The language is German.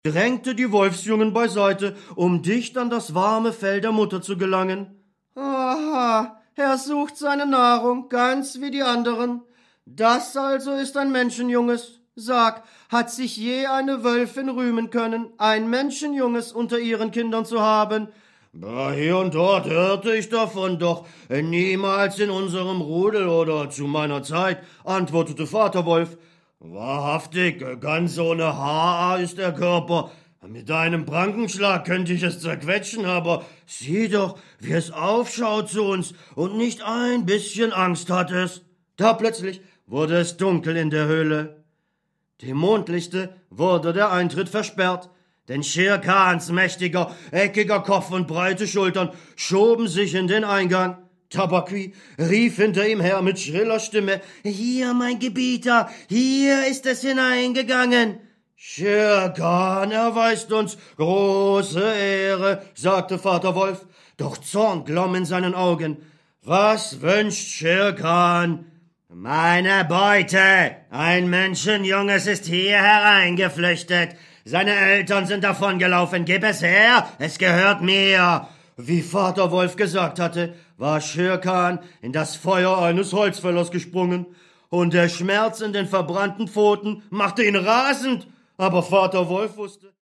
drängte die Wolfsjungen beiseite, um dicht an das warme Fell der Mutter zu gelangen. »Aha, er sucht seine Nahrung, ganz wie die anderen. Das also ist ein Menschenjunges. Sag, hat sich je eine Wölfin rühmen können, ein Menschenjunges unter ihren Kindern zu haben?« »Hier und dort hörte ich davon, doch niemals in unserem Rudel oder zu meiner Zeit«, antwortete Vater Wolf. »Wahrhaftig, ganz ohne Haar ist der Körper. Mit einem Prankenschlag könnte ich es zerquetschen, aber sieh doch, wie es aufschaut zu uns, und nicht ein bisschen Angst hat es.« Da plötzlich wurde es dunkel in der Höhle. Dem Mondlichte wurde der Eintritt versperrt, denn Shere Khans mächtiger, eckiger Kopf und breite Schultern schoben sich in den Eingang. Tabaqui rief hinter ihm her mit schriller Stimme: »Hier, mein Gebieter, hier ist es hineingegangen.« »Shere Khan erweist uns große Ehre«, sagte Vater Wolf, doch Zorn glomm in seinen Augen. »Was wünscht Shere Khan?« »Meine Beute! Ein Menschenjunges ist hier hereingeflüchtet. Seine Eltern sind davongelaufen. Gib es her, es gehört mir.« Wie Vater Wolf gesagt hatte, war Shere Khan in das Feuer eines Holzfällers gesprungen, und der Schmerz in den verbrannten Pfoten machte ihn rasend. Aber Vater Wolf wusste,